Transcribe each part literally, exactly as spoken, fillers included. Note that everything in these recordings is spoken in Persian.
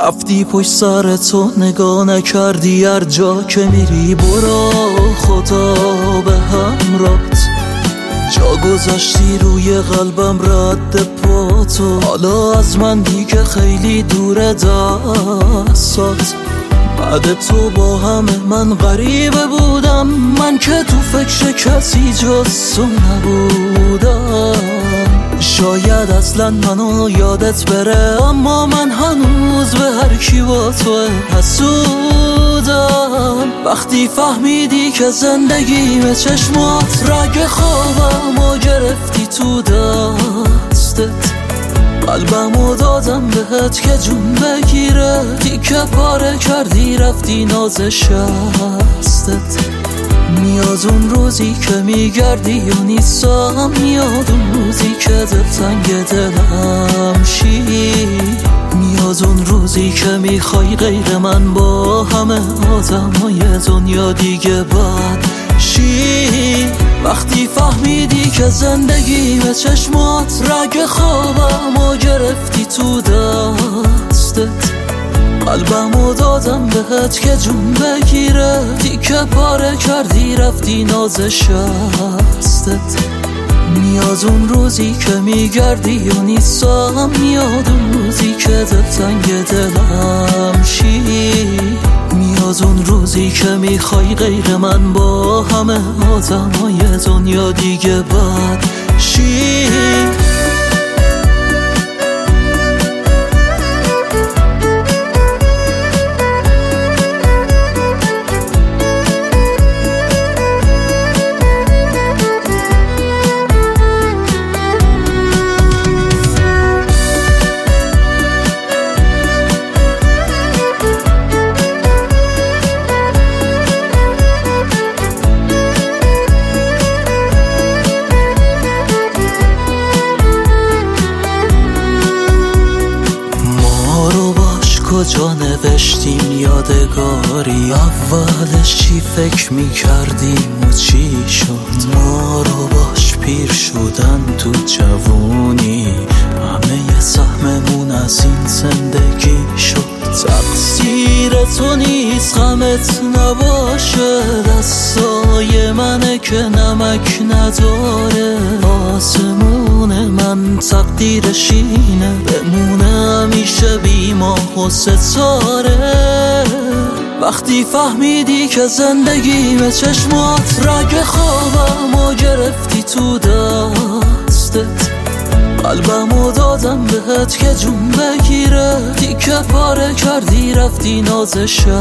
رفتی پشت سر تو نگاه نکردی، هر جا که میری برو خدا به همراهت. جا گذاشتی روی قلبم رد پاتو، حالا از من دیگه خیلی دوره دستات. بعد تو با همه من غریبه بودم، من که تو فکر کسی جز تو نبودم. شاید اصلا منو یادت بره، اما من هنوز به هر کی با تو حسودم. وقتی فهمیدی که زندگیم چشمات، رگ خوابم و گرفتی تو دستت. قلبمو دادم بهت که جون بگیره، تیکه پاره کردی رفتی ناز شستت. میاد اون روزی که میگردی و نیستم، میاد اون روزی که دلتنگ دلم شی. میاد اون روزی که میخوای غیر من با همه آدمای دنیا دیگه بد شی. وقتی فهمیدی که زندگی به چشمات، رگ خوابم و گرفتی تو دستت. قلبمو دادم بهت که جون بگیره، تیکه پاره کردی رفتی ناز شستت. میاد اون روزی که میگردی و نیستم، میاد اون روزی که دلتنگ دلم شی. میاد اون روزی که میخوای غیر من با همه آدمای دنیا دیگه بد شی. کجا نوشتیم یادگاری، اولش چی فکر میکردیم و چی شد. ما رو باش پیر شدن تو جوونی، همه سهممون از این زندگی شد. تقصیر تو نیست غمت نباشه، دستای منه که نمک نداره. آسمون من تقدیرش اینه، بمونه همیشه بی ماه و ستاره. وقتی فهمیدی که زندگی به چشمات، رگ خوابم و گرفتی تو دستت. قلبمو دادم بهت که جون بگیره، تیکه پاره کردی رفتی ناز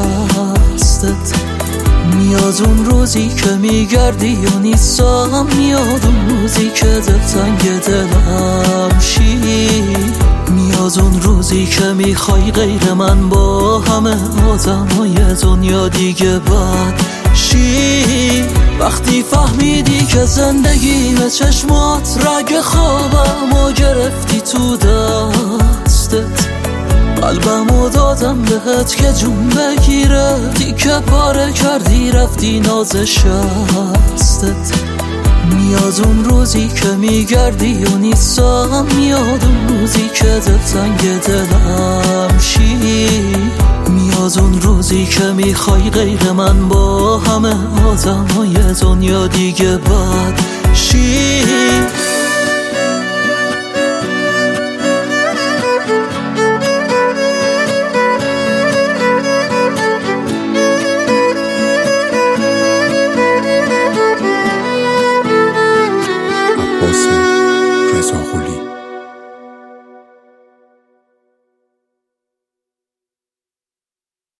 شستت. میاد اون روزی که میگردی و نیستم، میاد اون روزی که دلتنگ دلم شی. میاد اون روزی که میخوای غیر من با همه آدمای دنیا دیگه بد شی. وقتی فهمیدی که زندگی به چشمات، رگ خوابم و گرفتی تو دستت. قلبمو دادم بهت که جون بگیره، تیکه پاره کردی رفتی ناز شستت. میاد اون روزی که میگردی و نیستم، میاد اون روزی که دلتنگ دلم شی. میاد اون روزی که میخوای غیر من با همه آدمای دنیا دیگه بد شی.